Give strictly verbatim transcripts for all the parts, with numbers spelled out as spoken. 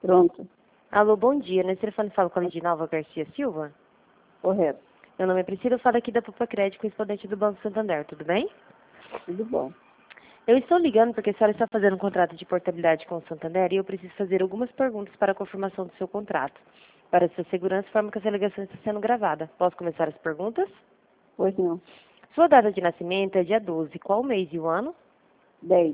Pronto. Alô, bom dia. Nesse telefone fala com a Lidinalva Garcia Silva. Correto. Meu nome é Priscila, eu falo aqui da Pupa Crédito, correspondente do Banco Santander, tudo bem? Tudo bom. Eu estou ligando porque a senhora está fazendo um contrato de portabilidade com o Santander e eu preciso fazer algumas perguntas para a confirmação do seu contrato. Para sua segurança, forma que essa ligação está sendo gravada. Posso começar as perguntas? Pois não. Sua data de nascimento é dia doze. Qual o mês e o ano? Dez.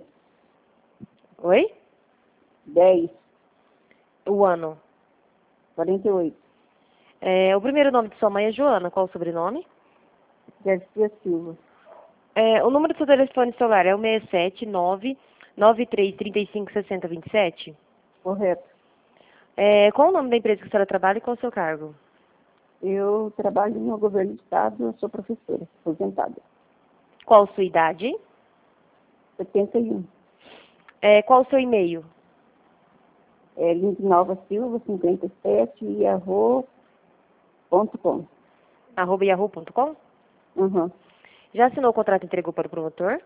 Oi? Dez. O ano. Quarenta e oito. É, o primeiro nome de sua mãe é Joana. Qual o sobrenome? Garcia Silva. É, o número do seu telefone celular é o seis sete nove nove três três cinco seis zero dois sete? Correto. É, qual o nome da empresa que a senhora trabalha e qual o seu cargo? Eu trabalho no governo do estado, eu sou professora, aposentada. Qual a sua idade? setenta e um. É, qual o seu e-mail? É Lindenalva Silva, cinquenta e sete, yahoo ponto com. arroba yahoo ponto com? Uhum. Já assinou o contrato e entregou para o promotor?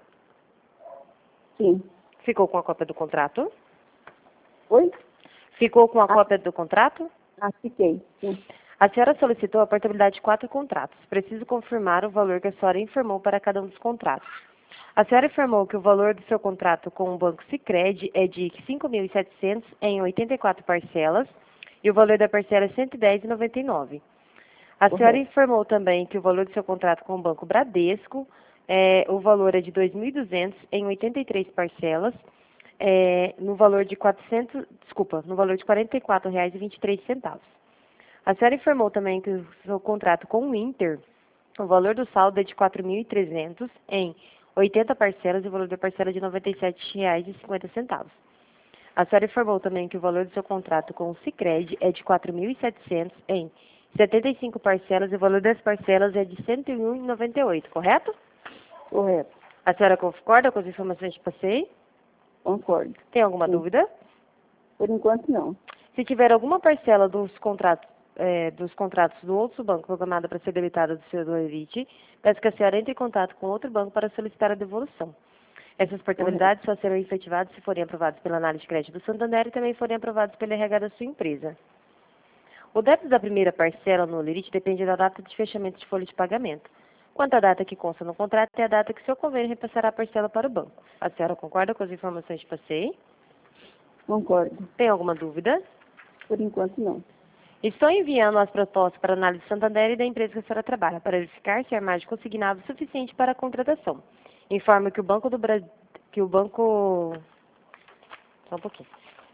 Sim. Ficou com a cópia do contrato? Oi? Ficou com a Ah, cópia do contrato? ah, fiquei. Sim. A senhora solicitou a portabilidade de quatro contratos. Preciso confirmar o valor que a senhora informou para cada um dos contratos. A senhora informou que o valor do seu contrato com o Banco Sicredi é de cinco mil e setecentos em oitenta e quatro parcelas e o valor da parcela é cento e dez reais e noventa e nove centavos. A senhora Correto. informou também que o valor do seu contrato com o Banco Bradesco, é, o valor é de dois mil e duzentos em oitenta e três parcelas, é, no valor de quatrocentos, desculpa, no valor de quarenta e quatro reais e vinte e três centavos. A senhora informou também que o seu contrato com o Inter, o valor do saldo é de quatro mil e trezentos em oitenta parcelas e o valor da parcela é de noventa e sete reais e cinquenta centavos. A senhora informou também que o valor do seu contrato com o Sicredi é de quatro mil e setecentos em setenta e cinco parcelas e o valor das parcelas é de cento e um reais e noventa e oito centavos, correto? Correto. A senhora concorda com as informações que passei? Concordo. Tem alguma Sim. dúvida? Por enquanto, não. Se tiver alguma parcela dos contratos, eh, dos contratos do outro banco programada para ser debitada do seu do Elite, peço que a senhora entre em contato com outro banco para solicitar a devolução. Essas portabilidades só serão efetivadas se forem aprovadas pela análise de crédito do Santander e também forem aprovadas pela R H da sua empresa. O débito da primeira parcela no Lerite depende da data de fechamento de folha de pagamento. Quanto à data que consta no contrato, é a data que seu convênio repassará a parcela para o banco. A senhora concorda com as informações que passei? Concordo. Tem alguma dúvida? Por enquanto, não. Estou enviando as propostas para análise do Santander e da empresa que a senhora trabalha, para verificar se há margem consignável suficiente para a contratação. Informo que o Banco do Brasil, que o Banco... Só um pouquinho.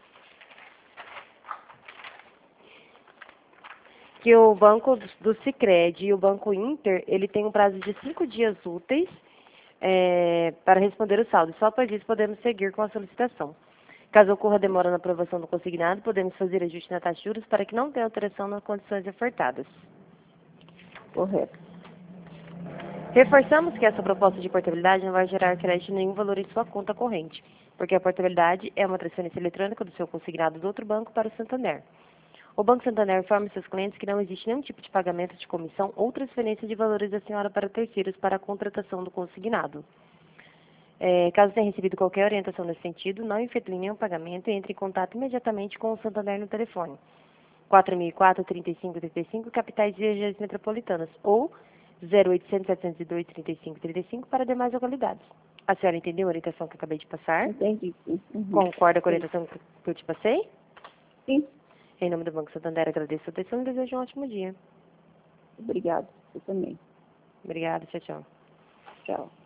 Que o Banco do do Sicredi e o Banco Inter, ele tem um prazo de cinco dias úteis é, para responder o saldo. Só após isso podemos seguir com a solicitação. Caso ocorra demora na aprovação do consignado, podemos fazer ajuste na taxa de juros para que não tenha alteração nas condições ofertadas. Correto. Reforçamos que essa proposta de portabilidade não vai gerar crédito nenhum valor em sua conta corrente, porque a portabilidade é uma transferência eletrônica do seu consignado do outro banco para o Santander. O Banco Santander informa seus clientes que não existe nenhum tipo de pagamento de comissão ou transferência de valores da senhora para terceiros para a contratação do consignado. É, caso tenha recebido qualquer orientação nesse sentido, não efetue nenhum pagamento e entre em contato imediatamente com o Santander no telefone quatro mil e quatro, trinta e cinco, trinta e cinco, capitais e regiões metropolitanas, ou zero oitocentos, setecentos e dois, trinta e cinco, trinta e cinco para demais localidades. A senhora entendeu a orientação que eu acabei de passar? Entendi. Sim. Uhum. Concorda com a Sim. orientação que eu te passei? Sim. Em nome do Banco Santander, agradeço a atenção e desejo um ótimo dia. Obrigado. Eu também. Obrigada, tchau, tchau. Tchau.